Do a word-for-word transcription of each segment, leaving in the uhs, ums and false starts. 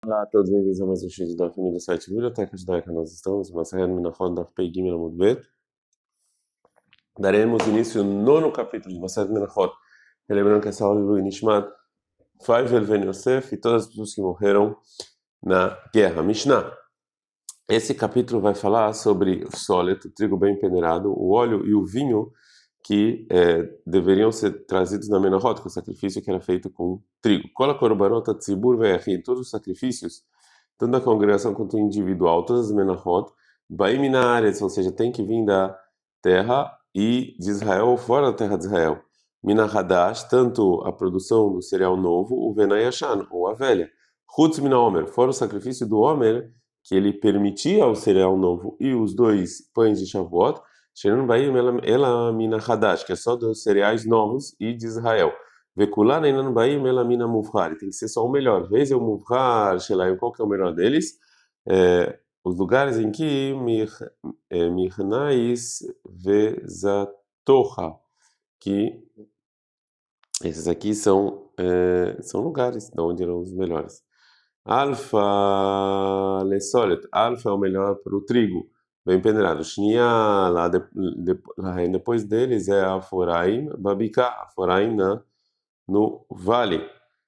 Olá a todos, bem-vindos a mais um vídeo da família do site Biblioteca Judaica. Nós estamos, Maseret Menachot Daf Pei Gimel Amud Bet. Daremos início ao nono capítulo de Maseret Menachot, lembrando que essa aula é do Nishmat Faivel Ben Yosef e todas as pessoas que morreram na guerra. Mishnah. Esse capítulo vai falar sobre o sólido, o trigo bem peneirado, o óleo e o vinho que eh, deveriam ser trazidos na Menachot, que é o sacrifício que era feito com trigo. Kola korbanot tzibur ve'achim, todos os sacrifícios, tanto da congregação quanto individual, todas as Menachot, baim minaretz, ou seja, tem que vir da terra e de Israel ou fora da terra de Israel. Minahadash, tanto a produção do cereal novo, o venayashan, ou a velha. Chutz minaomer, fora o sacrifício do Homer, que ele permitia o cereal novo e os dois pães de Shavuot, Shenan Baim ela mina Hadash, que é só dos cereais novos e de Israel. Vekulana Enan Baim ela mina Muvhar, tem que ser só o melhor. Vez é o Muvhar, Shelaim, qual que é o melhor deles? É, os lugares em que Mirnais Vezatoha, que esses aqui são, é, são lugares de onde eram os melhores. Alfa lesolet, alfa é o melhor para o trigo, bem peneirado. Shnia, lá de, de, depois deles é a Foraim, Babika, a Foraim na, no vale.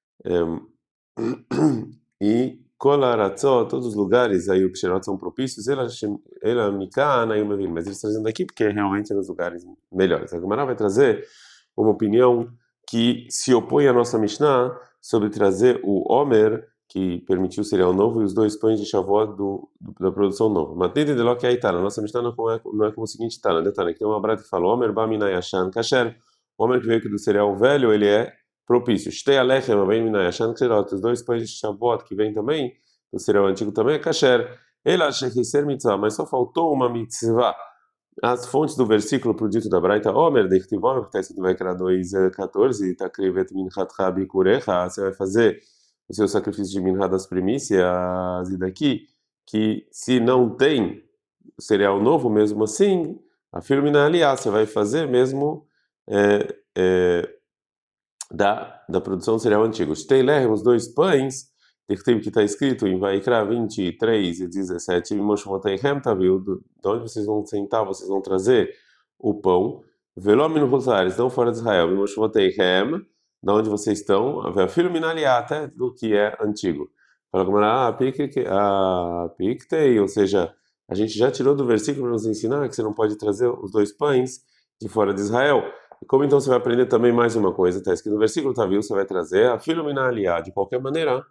E Kolaratzó, todos os lugares aí o Psherot são propícios, ela Mikana e o Mevin, mas eles trazendo aqui porque realmente é nos lugares melhores. A Gemara vai trazer uma opinião que se opõe à nossa Mishnah sobre trazer o Homer, que permitiu o cereal novo, e os dois pães de Shavuot do, do, da produção nova. Matende de lo que aí tá, na nossa Mishnah não é, não é como o seguinte, tá, na detalhe, que tem uma brata que fala, Homer Baminayashan Kasher, Homer que veio aqui do cereal velho, ele é propício. Shtei alechem vem minayashan kserot, os dois pães de Shavuot que vem também do cereal antigo também é kasher. Ele acha que ser mitzvah, mas só faltou uma mitzvah. As fontes do versículo pro dito da Braita, Omer, de Chtivon, que está escrito vai criar dois quatorze, tá krivet minchat rabi kurecha, você vai fazer o seu sacrifício de minha das primícias, e daqui, que se não tem cereal novo, mesmo assim, a firmina aliás, você vai fazer mesmo é, é, da, da produção do cereal antigo. Shteiler, os dois pães, que está escrito em Vaikra vinte e três e dezessete, Moshvoteihem, tá viu? De onde vocês vão sentar, vocês vão trazer o pão. Velomino Rosares, não fora de Israel, Moshvoteihem, da onde vocês estão, a filho minaliata do que é antigo. Fala como ah, pictei, ou seja, a gente já tirou do versículo para nos ensinar que você não pode trazer os dois pães de fora de Israel. E como então você vai aprender também mais uma coisa? Está escrito no versículo, tá viu? Você vai trazer a filho minaliá, de qualquer maneira,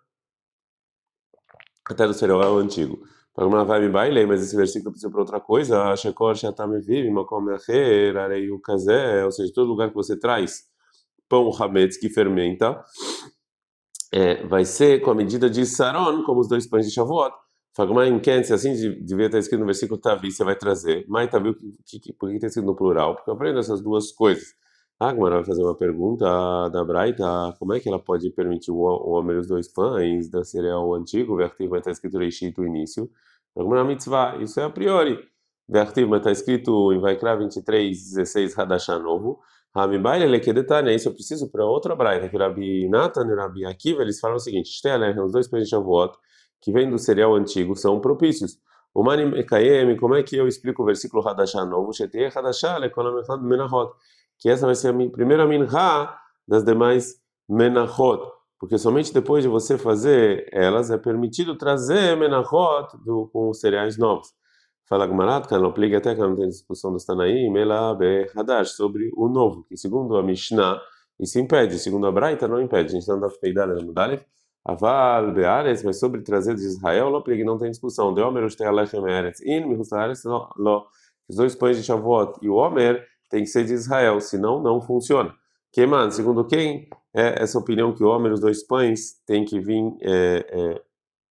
até do cereal antigo. Para uma vai me baile, mas esse versículo precisa para outra coisa. Shekor shatam vive, makom acher, areiu kazé, ou seja, todo lugar que você traz pão hametz que fermenta, é, vai ser com a medida de saron, como os dois pães de Shavuot. Fagma em Ken, se assim devia estar escrito no versículo Tavi, você vai trazer. Mas Tavi, por que está escrito no plural? Porque eu aprendo essas duas coisas. A Agmara vai fazer uma pergunta da Braita, como é que ela pode permitir o homem os dois pães da cereal antigo? Vertiv vai estar escrito Reishit o início. Agmara mitzvah, isso é a priori. Vertiv vai estar escrito em Vaikra vinte e três, dezesseis, Hadashah novo. Rami Baile, ele que detalhe, isso eu preciso para outra Braita, que Rabi Natan e Rabi Akiva, eles falam o seguinte, os dois pães de Shavuot, que vem do cereal antigo, são propícios. O Mani Mekayem, como é que eu explico o versículo Hadashah novo? Shetei Hadashah, lekolam echad menachot. Que essa vai ser a primeira minha das demais menachot, porque somente depois de você fazer elas é permitido trazer menachot do, com os cereais novos. Fala Gmarat, que não aplica até que não tem discussão dos Tanaim, ela be Hadash, sobre o novo, que segundo a Mishnah, isso impede, segundo a Braita não impede, a gente não dá feidada na Mudalef, Aval Beares, mas sobre trazer de Israel, não aplica, não tem discussão. De Omer, os Tealechem Eretz, In, Mihusares, os dois pães de Shavuot e o Omer tem que ser de Israel, senão não funciona. Que, mano, segundo quem é essa opinião que o homem, os dois pães, tem que vir, é, é,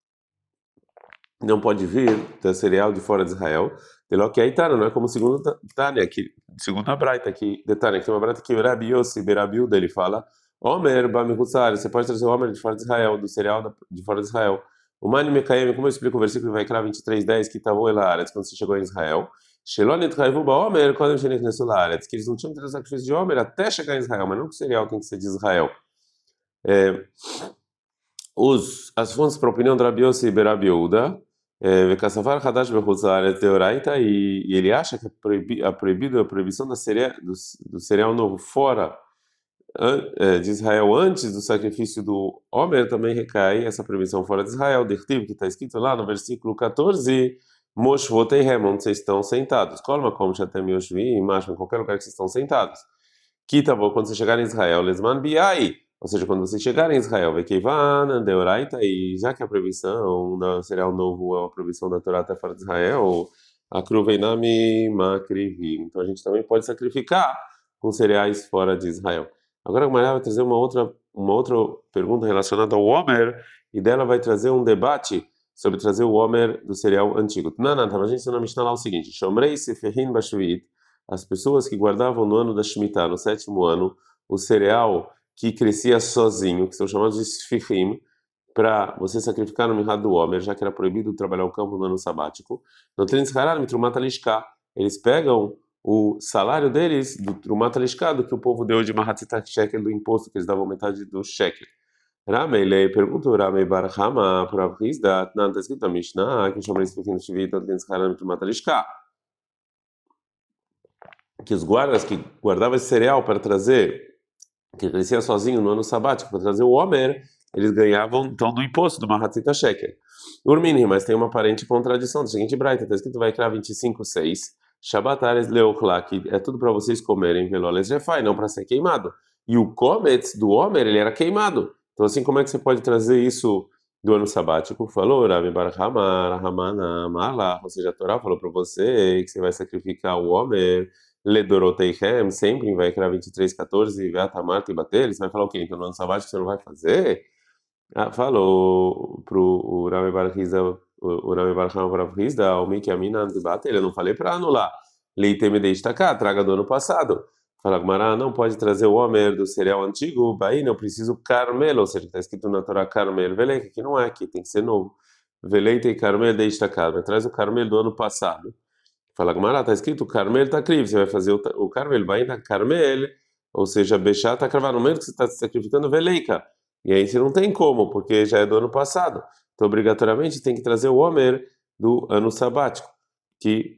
não pode vir da cereal de fora de Israel, de lo que aí tá, não é como segundo Tânia, que segundo a Braita, que de Tânia, que tem uma Braita que o Rabi Yossi, Berabiu dele fala, Homer, Bamihussar, você pode trazer o Homer de fora de Israel, do cereal de fora de Israel. O Mani Mekayem, como eu explico o versículo vai criar vinte e três, dez, que tavou elaretz, quando você chegou em Israel, Shelonet Raivu Baomer, quando ele nesse laretz, que eles não tinham que trazer sacrifício de Homer até chegar em Israel, mas não que o cereal tem que ser de Israel. É, Os, as fontes para a opinião de Rabi Yossi e Berabi Yehuda, Vekasavar Hadash Bechutz Laaretz Deoraita, e e ele acha que é proibi, a proibido a proibição da cereal, do, do cereal novo fora an- eh, de Israel antes do sacrifício do Homer também recai essa proibição fora de Israel, Dertiv, que está escrito lá no versículo quatorze, Moshvoteihem, onde vocês estão sentados. Kolma como Shatem Yoshvim, em qualquer lugar que vocês estão sentados. Kitavo, quando você chegar em Israel, Lesman Biai, ou seja, quando você chegar em Israel, Vekeivan, Deoraita, e já que a proibição da cereal novo é uma proibição da Torá até fora de Israel, Akruveinami Makrivim. Então a gente também pode sacrificar com cereais fora de Israel. Agora a Maria vai trazer uma outra, uma outra pergunta relacionada ao Homer, e dela vai trazer um debate sobre trazer o Homer do cereal antigo. Não, não, então a gente está na Mishnah lá o seguinte: Shomrei Seferin Bashvit, as pessoas que guardavam no ano da Shemitah, no sétimo ano, o cereal que crescia sozinho, que são chamados de Sfichim, para você sacrificar no mirrado do Homer, já que era proibido trabalhar o campo no ano sabático. No Trins Harar, Mitrumat Alishká, eles pegam o salário deles do Trumat Alishká, do que o povo deu de Mahatzitah Shekel, do imposto que eles davam metade do Shekel. Ramei, ele perguntou, Ramei Bar Hama, por Avrizda, não está escrito na Mishnah, que chama esse pequeno Shivit, no Trins Harar, Mitrumat Alishká, que os guardas que guardavam esse cereal para trazer, que crescia sozinho no ano sabático, para trazer o Homer, eles ganhavam então do imposto do Mahatzita Shekel. Urmini, mas tem uma aparente contradição. Do seguinte, Braita, está escrito vai criar vinte e cinco, seis. Shabbat Ares Leochla, que é tudo para vocês comerem, Veloles Refai, não para ser queimado. E o Kometz do Homer, ele era queimado. Então, assim, como é que você pode trazer isso do ano sabático? Falou, Rabi Bar Hama, Rahamana, Mala, ou seja, a Torá falou para você que você vai sacrificar o Homer. Ledoroteihem, sempre em Vaikra vinte e três, quatorze, Veatamar e bater, você vai falar o quê? Então no ano sabático você não vai fazer? Ah, falou pro o Rami Barriza, o Rami Barham Barriza, o Miki Amina de bater, eu não falei para anular. Leiteme de destacar, traga do ano passado. Fala, Gmará, não pode trazer o Homer do cereal antigo, Bahia, eu preciso Carmelo, ou seja, está escrito na Torá Carmelo, Veleita, que não é aqui, tem que ser novo. Veleita e Carmelo de destacar, mas traz o Carmelo do ano passado. Fala Gamara, está escrito Carmel Takriv, você vai fazer o, ta- o Carmel, vai na Carmel, ou seja, Bechá está cravado no momento que você está sacrificando Veleika. E aí você não tem como, porque já é do ano passado. Então, obrigatoriamente, tem que trazer o Homer do ano sabático, que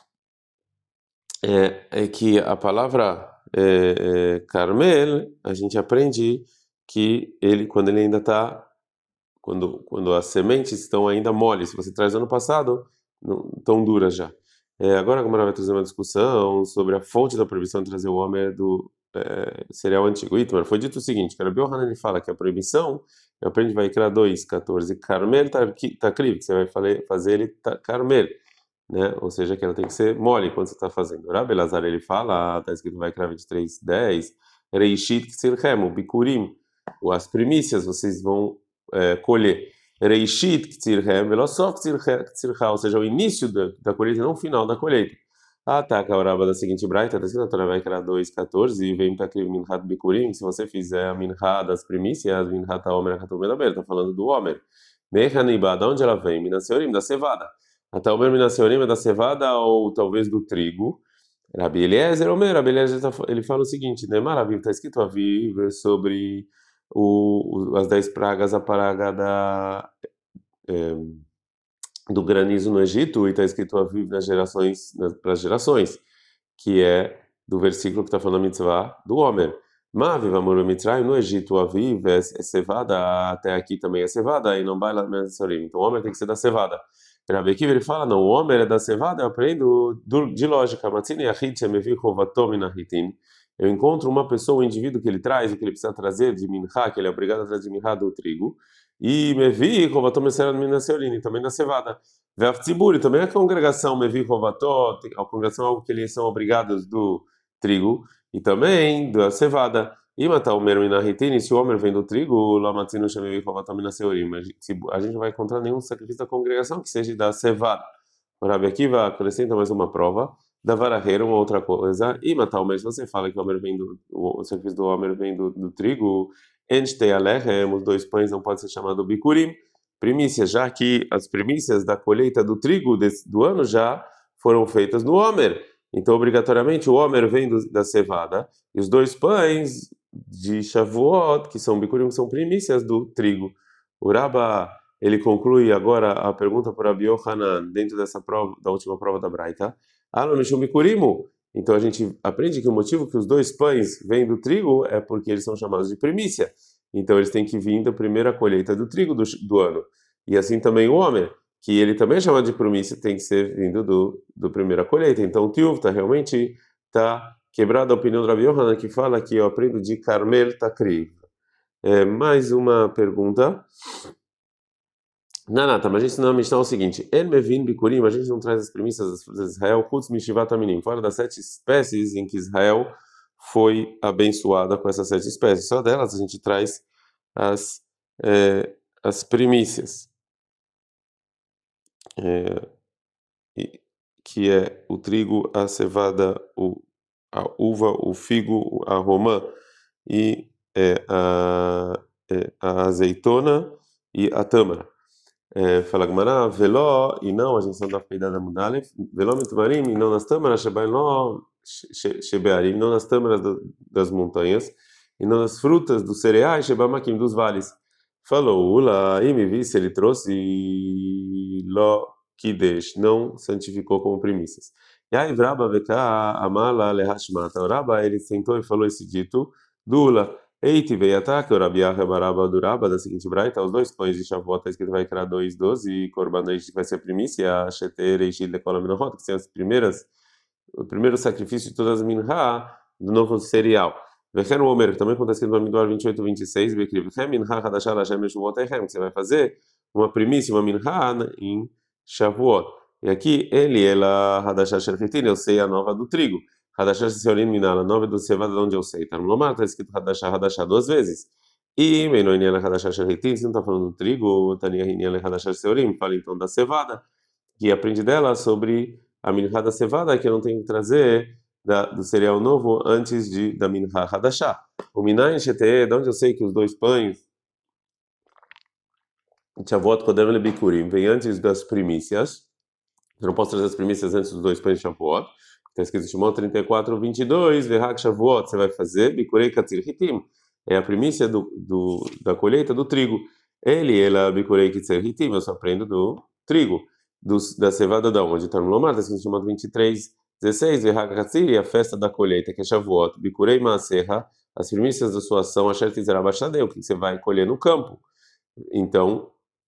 é, é que a palavra é, é, Carmel, a gente aprende que ele, quando ele ainda está, quando, quando as sementes estão ainda moles, se você traz ano passado, não tão duras já. É, agora a Gamara vai trazer uma discussão sobre a fonte da proibição de trazer o Homer do é, cereal antigo. Itmar, foi dito o seguinte, que a Biohanan ele fala que a proibição, eu aprendo vai criar dois, quatorze, Carmel Takriv, que você vai fale- fazer ele ta- Carmel, né? Ou seja, que ela tem que ser mole quando você está fazendo. O Rabi Elazar ele fala, está escrito vai criar vinte e três, dez, Reishit Ksirchem, o Bikurim, as primícias vocês vão é, colher. Reishit Ktsirhem, Velosov Ktsircha, ou seja, o início da, da colheita, não o final da colheita. Ah, tá, a Kauraba da seguinte Braita, está escrito na Torá vai criar dois, quatorze, e vem Takriv Minhat Bikurim, se você fizer a Minha das primícias, Minhat Homer Hatumedaber, está falando do Homer. Mechaniba, de onde ela vem? Minaseorim, da cevada. Até o Homer Minaseorim é da cevada ou talvez do trigo. Rabi Eliezer, Omer, Rabi Eliezer, tá- ele fala o seguinte, né? Maravilha, está escrito a viver sobre o, o- as dez pragas, a praga da é, do granizo no Egito, e está escrito a vive nas gerações, para as gerações, que é do versículo que está falando a mitzvah do Homer. Mavi, Vamor Mitzrayim, no Egito, a vive é, é cevada, até aqui também é cevada, e não vai lá Mensorim. Então o Homer tem que ser da cevada. Rabi Akiva, ele fala, não, o Homer é da cevada, eu aprendo do- de lógica. Matzine Yachid Shemevi Chovatom Minahitin. Eu encontro uma pessoa, um indivíduo que ele traz, o que ele precisa trazer de minha, que ele é obrigado a trazer de minha do trigo, e Mevi Chovatom Minaseorim, também da cevada. Ve'aftziburi, também a congregação Mevi Chovató, a congregação é algo que eles são obrigados do trigo, e também da cevada. E matar o Meru Inahitin, se o homem vem do trigo, Lamatzinu Shemevi Chovatom Minaseorim, mas se- a gente não vai encontrar nenhum sacrifício da congregação que seja da cevada. O Rabi Akiva acrescenta mais uma prova, da vararreira, uma outra coisa, e matar o se você fala que o homem vem do, o sacrifício do homem vem do, do trigo, Enchtei Alechem, os dois pães não pode ser chamado Bikurim, primícias, já que as primícias da colheita do trigo desse, do ano já foram feitas no Homer. Então, obrigatoriamente, o Homer vem do, da cevada, e os dois pães de Shavuot, que são Bikurim, são primícias do trigo. O Rabba, ele conclui agora a pergunta para Rabi Yohanan, dentro dessa prova, da última prova da Braita. Alo Mishum Bikurimu. Então a gente aprende que o motivo que os dois pães vêm do trigo é porque eles são chamados de primícia. Então eles têm que vir da primeira colheita do trigo do, do ano. E assim também o homem, que ele também é chamado de primícia, tem que ser vindo do, do primeira colheita. Então o Tiuvta realmente está quebrado a opinião do Rabi Yohanan, que fala que eu aprendo de Carmel Takriv. É, mais uma pergunta. Nanata, mas a gente não é o seguinte: El Mevin Bikurim, a gente não traz as premissas de Israel, Chutz Mishivat Aminim, fora das sete espécies em que Israel foi abençoada com essas sete espécies. Só delas a gente traz as, é, as primícias, é, que é o trigo, a cevada, o, a uva, o figo, a romã e é, a, é, a azeitona e a tâmara. É, fala Gemara, veló, e não, a gente não dá cuidado da mudalef, veló mitmarim, e não nas tâmaras, shebailó, shebearim, não nas tâmaras das montanhas, e não nas frutas dos cereais, shebamakim, dos vales. Falou, ula, e me vi se ele trouxe lo kidesh, não santificou como primícias. E aí, Vraba veka amala lehashmata. O Raba, ele sentou e falou esse dito, dula. Eiti veio ataque, o Rabiah Baraba Duraba, da seguinte braita, os dois pães de Shavuot, está escrito vai criar dois, doze, e Korban que vai ser a primícia, a Sheter e Shil de Kolaminahot, que são as primeiras, o primeiro sacrifício de todas as minha do novo cereal. Vechen o Omer, que também acontece no Amiduar vinte e oito, vinte e seis, Bekri, Vechen minha hadashah Hashem Shavuot Echem, que você vai fazer uma primícia, uma minha em Shavuot. E aqui, ele, ela, hadashah Sherchitin, eu sei a nova do trigo. Hadashah Seorim Minala, nove do Cevada, de onde eu sei. Tá no Lomar, está escrito Hadashah, Hadashah duas vezes. E Menoiniela Hadashah Sherritim, se não está falando do trigo, Tania Riniela Hadashah Seorim, fala então da cevada, que aprende dela sobre a minha da cevada, que eu não tenho que trazer da, do cereal novo antes de, da minha Hadashah. O Minayin Shete, de onde eu sei que os dois pães, Shavuot Kodem Lebikurim, vem antes das primícias. Eu não posso trazer as primícias antes dos dois pães de Shavuot. Está escrito em Shimon trinta e quatro, vinte e dois, Verhak Shavuot, você vai fazer, Bikurei Katzir Hitim, é a primícia do, do, da colheita do trigo. Ele, ela, Bikurei Katzir Hitim, eu só aprendo do trigo, do, da cevada da onde está no Lomar, está escrito em Shimon vinte e três, dezesseis, Verhak Katzir, a festa da colheita, que é Shavuot, Bikurei Maaserra, as primícias da sua ação, Asher Tizerabashadeu, que você vai colher no campo. Então,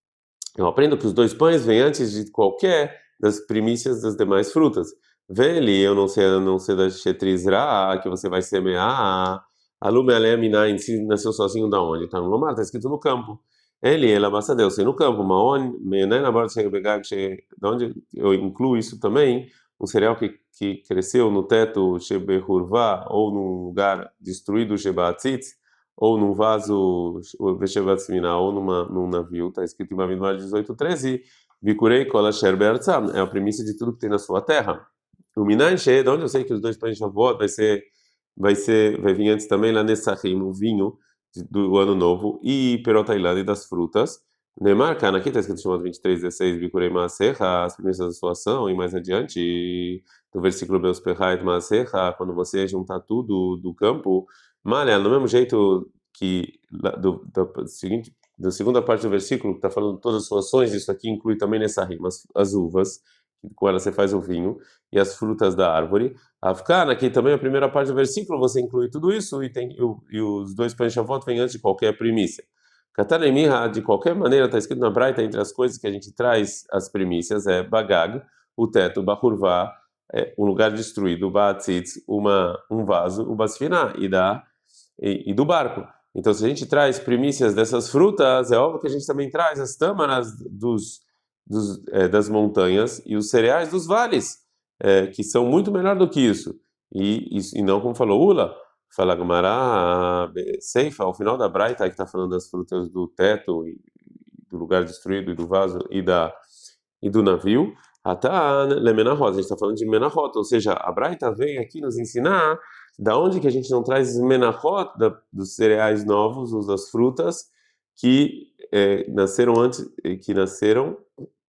eu aprendo que os dois pães vêm antes de qualquer das primícias das demais frutas. Vele, eu não sei, eu não sei da Shetrizra, que você vai semear. Alume Aleminah em si nasceu sozinho da onde? Está no Lomar, está escrito no campo. Ele, ela basta Deus, sei no campo. Maon, Menai na borda chega pegar, de onde eu incluo isso também, um cereal que, que cresceu no teto Shebehurvá, ou num lugar destruído Shebatzitz, ou num vaso Veshevatzmina, ou numa, num navio, está escrito em Bamidbar dezoito, treze, Bikurei Kol Asher Be'artzam, é a premissa de tudo que tem na sua terra. O Minan She, de onde eu sei que os dois pães de Shavuot vai ser, vai ser, vai vir antes também lá Nessachim, o vinho do ano novo, e Perotailã e das frutas. Neymar, cara, aqui está escrito chamado vinte e três, dezesseis, Bikurei Maaserra, as premissas da sua ação, e mais adiante, no versículo Beus Perrait Maaserra, quando você juntar tudo do campo, malha, do mesmo jeito que do, do, seguinte, da segunda parte do versículo, que está falando de todas as suas ações, isso aqui inclui também nessa rima, as, as uvas, com elas você faz o vinho, e as frutas da árvore. Afkan, aqui também a primeira parte do versículo, você inclui tudo isso, e, tem, e, e os dois pães de Shavuot vêm antes de qualquer primícia. Katanemira, de qualquer maneira, está escrito na Braita, entre as coisas que a gente traz as primícias, é Bagag, o teto, Bahurvá, é, um lugar destruído, Baatzitz, uma um vaso, o Basfiná, e, da, e, e do barco. Então, se a gente traz primícias dessas frutas, é óbvio que a gente também traz as tâmaras dos, dos, é, das montanhas e os cereais dos vales, é, que são muito melhor do que isso. E, e, e não como falou Ula, fala Gamara, Seifa, ao final da Braita, que está falando das frutas do teto, e do lugar destruído, e do vaso, e, da, e do navio, Atan Lemenahot, a gente está falando de Menahot, ou seja, a Braita vem aqui nos ensinar da onde que a gente não traz Menahot, da, dos cereais novos, os das frutas, que é, nasceram antes, que nasceram,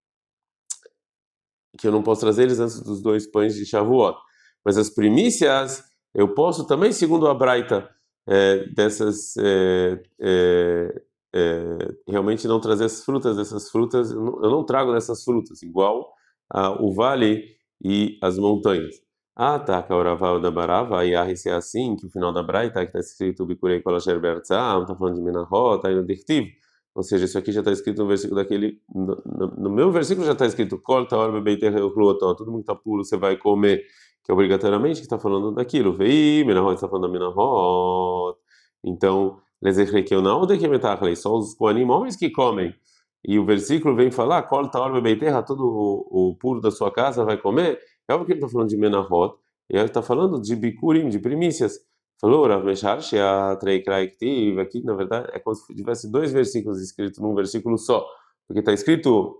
que eu não posso trazer eles antes dos dois pães de Shavuot. Mas as primícias, eu posso também, segundo a Braita, é, dessas, é, é, é, realmente não trazer as frutas dessas frutas, eu não, eu não trago dessas frutas, igual ah, o vale e as montanhas. Ah, tá, Kauraval da Barava, e a se é assim, que o final da Braita, que está escrito Bikurei Kolasher Bertzah, está falando de Menahot, aí no Dictiv. Ou seja, isso aqui já está escrito no versículo daquele. No, no, no meu versículo já está escrito Kol Taor Bebeiter Euchluotó, todo mundo está puro, você vai comer, que é obrigatoriamente que está falando daquilo. Vei, Menahot está falando da Menahot. Então, Lezechrekeu não, de que metachlei, só os Koanim homens que comem. E o versículo vem falar, Kol Taor Bebeiter, todo o, o puro da sua casa vai comer. É o que ele está falando de Menahot, e ele está falando de Bikurim, de primícias. Falou, Rav Meshar, Sheatrei Kraiktiv, aqui na verdade é como se tivesse dois versículos escritos num versículo só, porque está escrito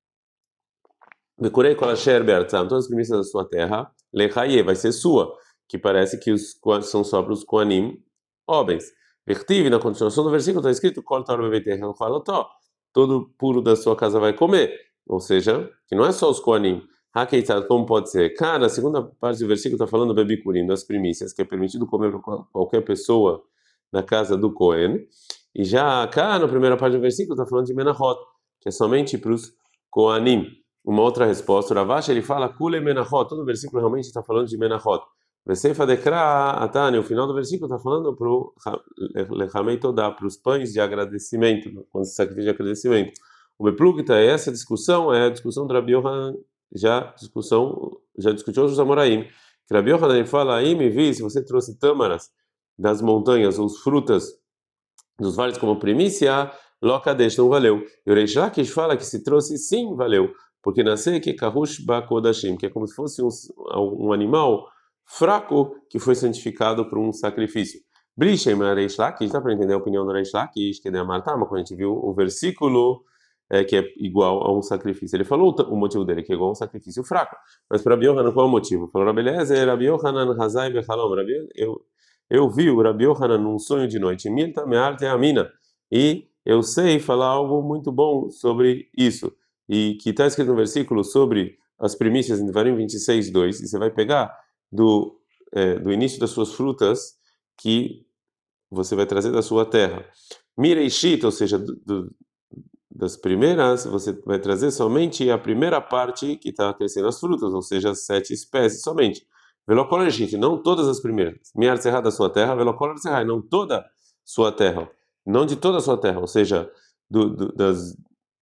Bekurei Kolasher Be'artzam, todas as primícias da sua terra, Lechaye, vai ser sua, que parece que os são só para os Koanim, homens. Vertive, na continuação do versículo está escrito Kol Tar Bebeter, fala, todo puro da sua casa vai comer, ou seja, que não é só os Koanim. Hakeitzad, como pode ser? Cara, a segunda parte do versículo está falando do bebikurim, das primícias, que é permitido comer para qualquer pessoa na casa do Cohen. E já cá, na primeira parte do versículo, está falando de Menahot, que é somente para os Koanim. Uma outra resposta, o Ravash, ele fala Kule Menahot, todo o versículo realmente está falando de Menahot. Veseifa Dekra, Atani, o final do versículo está falando para o Lechamei Todá, para os pães de agradecimento, quando se sacrifica de agradecimento. O Beplugta, essa discussão é a discussão do Rabi Yohanan, já discussão, já discutiu os Amoraim. Que Rabi Yohanan fala, aí me vi, se você trouxe tâmaras das montanhas, ou frutas dos vales como primícia, lokadesh, não valeu. E o Reish Lakish fala que se trouxe, sim, valeu. Porque nascer que kahush bakodashim, que é como se fosse um, um animal fraco que foi santificado por um sacrifício. Brishem Reish Lakish, dá para entender a opinião do Reish Lakish, que é a Marta, mas quando a gente viu o versículo é, que é igual a um sacrifício. Ele falou o motivo dele, que é igual a um sacrifício fraco. Mas para Rabi Yohanan, qual é o motivo? Falou, Rabi Eliezer, Rabi Yohanan, Hazai Bechalom, eu, eu vi o Rabi Yohanan num sonho de noite, Milta Me'arte Amina, e eu sei falar algo muito bom sobre isso, e que está escrito no versículo sobre as primícias em Devarim vinte e seis, dois, e você vai pegar do, é, do início das suas frutas, que você vai trazer da sua terra. Mireishit, ou seja, do, do das primeiras, você vai trazer somente a primeira parte que está crescendo as frutas, ou seja, as sete espécies somente. Velocolar, gente, não todas as primeiras. Miar serra da sua terra, velocolar serra, não toda sua terra. Não de toda a sua terra, ou seja, do, do, das,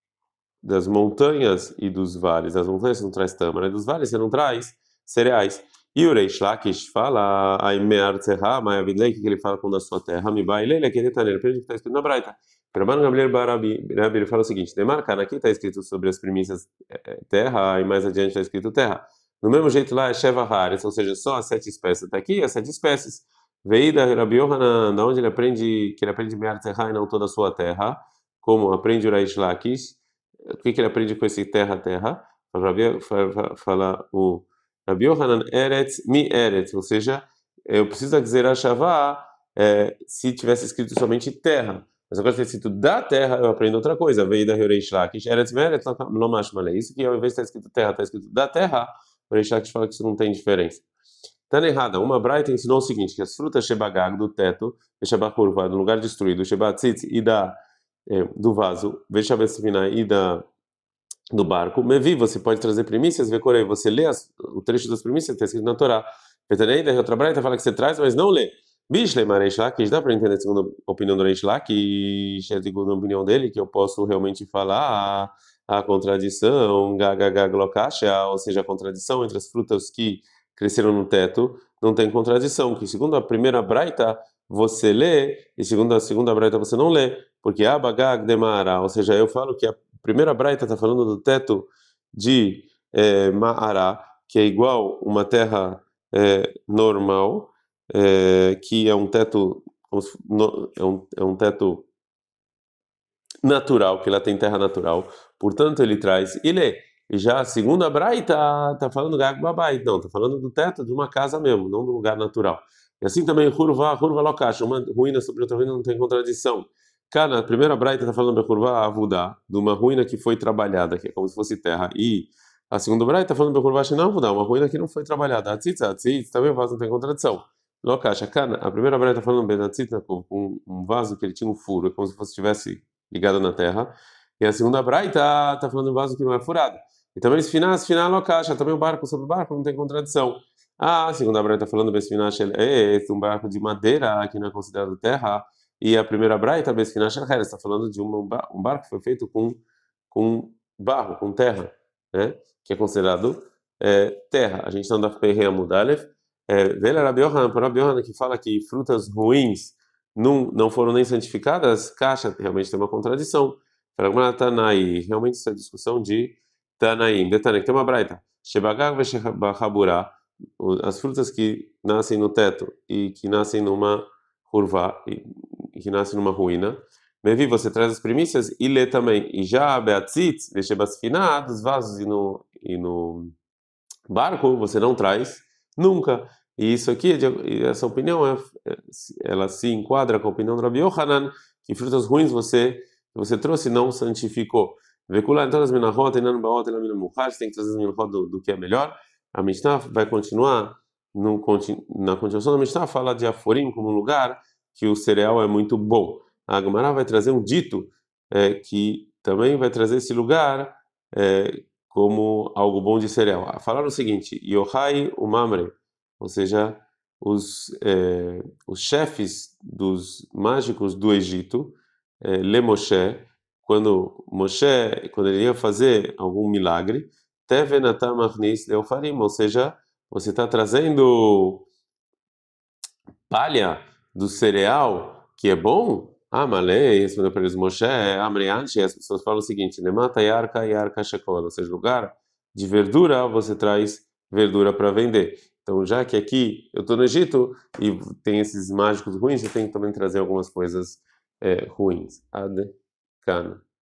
das montanhas e dos vales. Das montanhas você não traz tâmara, dos vales você não traz cereais. E o Reish Lakish fala, a Mear serra, Mayavidlei, que ele fala com da sua terra, me vai, ele é que ele está escrito na Braita. Rabban Gamliel Barabi, ele fala o seguinte: demarcar, aqui está escrito sobre as primícias terra, e mais adiante está escrito terra. Do mesmo jeito lá é Sheva Haaretz, ou seja, só as sete espécies. Está aqui as sete espécies. Veio da Rabi Yohanan, da onde ele aprende, que ele aprende Me'ar terra e não toda a sua terra, como aprende o Reish Lakish. O que, que ele aprende com esse terra, terra? Fala o Rabi Yohanan, Eretz, mi Eretz, ou seja, eu preciso dizer a Shavá é, se tivesse escrito somente terra. Mas agora está escrito da terra, eu aprendo outra coisa. Veio da Reish Lakish, Eretz Meret, Lomash Malé. Isso que ao invés de estar escrito terra, está escrito da terra, o Reish Lakish fala que isso não tem diferença. Está errada. Uma Braita ensinou o seguinte: que as frutas Shebagag do teto, Shebakurva, do lugar destruído, Shebatzitz e da, é, do vaso, Veshabesvina e da do barco, Mevi, você pode trazer primícias, Vekorei, você lê as, o trecho das primícias, está escrito na Torá. Petanei, da outra Braita fala que você traz, mas não lê. Bishlei Mareish Lakish, dá para entender a segunda opinião do Reish Lakish, a segunda opinião dele, que eu posso realmente falar a, a contradição, gagagaglokasha, ou seja, a contradição entre as frutas que cresceram no teto, não tem contradição, que segundo a primeira Braita você lê, e segundo a segunda Braita você não lê, porque abagag demara, ou seja, eu falo que a primeira Braita está falando do teto de é, Ma'ará, que é igual uma terra é, normal, é, que é um teto é um, é um teto natural, que lá tem terra natural, portanto ele traz ilê. E já a segunda Braita está falando Gag Babai, não, está falando do teto de uma casa mesmo, não do lugar natural. E assim também Hurva, Hurva Lokash, uma ruína sobre outra ruína não tem contradição. Cara, a primeira Braita está falando de Hurva Avudá, de uma ruína que foi trabalhada, que é como se fosse terra, e a segunda Braita está falando de Hurva Shinam Avudá, uma ruína que não foi trabalhada. A Tzitz, a Tzitz, também o vaso não tem contradição. Lokash, a Kana, a primeira Braita está falando de Benatzit, com um vaso que ele tinha um furo, é como se fosse tivesse ligado na terra. E a segunda braita está tá falando do vaso que não é furado. E também esfiná, esfiná locacha, também o barco sobre o barco não tem contradição. Ah, a segunda braita está falando besfiná shel é um barco de madeira que não é considerado terra. E a primeira braita, besfiná shel está falando de um, um barco que foi feito com, com barro, com terra, né? Que é considerado é, terra. A gente está andando Perrei Amudalev. Vela Rabi Yohanan, para Rabi Yohanan, que fala que frutas ruins não, não foram nem santificadas, caixa realmente tem uma contradição. Para Tanai, realmente essa discussão de Tanaim. Detalhe, tem uma braita. Shebagav veshebachabura, as frutas que nascem no teto e que nascem numa curva, e que nascem numa ruína. Mevi, você traz as primícias e lê também. E já beatzit, veshebasfiná, dos vasos e no, e no barco, você não traz nunca. E isso aqui, essa opinião, é, ela se enquadra com a opinião do Rabi Yohanan, que frutas ruins você você trouxe não santificou. Vekular, então, as minahot, enan baot, elan minamuchar, você tem que trazer as minahot do, do que é melhor. A Mishnah vai continuar, no, na continuação da Mishnah, fala de Aforim como um lugar que o cereal é muito bom. A Gemara vai trazer um dito é, que também vai trazer esse lugar é, como algo bom de cereal. Falaram o seguinte: Yohai umamre, ou seja, os, é, os chefes dos mágicos do Egito, é, Le Moshe, quando Moshe, quando ele ia fazer algum milagre, Tevenatam Achnis Leofarim, ou seja, você está trazendo palha do cereal que é bom? Ah, malei, respondeu para eles Moshe, Amreanche, as pessoas falam o seguinte: Nemata Yarka Yarka Shekol, ou seja, lugar de verdura, você traz verdura para vender. Então, já que aqui eu estou no Egito e tem esses mágicos ruins, eu tenho que também trazer algumas coisas é, ruins. Ad Cana.